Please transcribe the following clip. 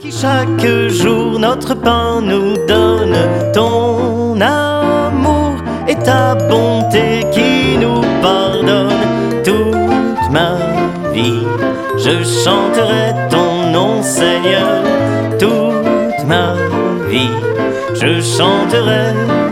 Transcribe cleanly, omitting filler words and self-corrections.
Qui chaque jour notre pain nous donne, ton amour et ta bonté qui nous pardonne. Toute ma vie, je chanterai ton nom, Seigneur. Toute ma vie, je chanterai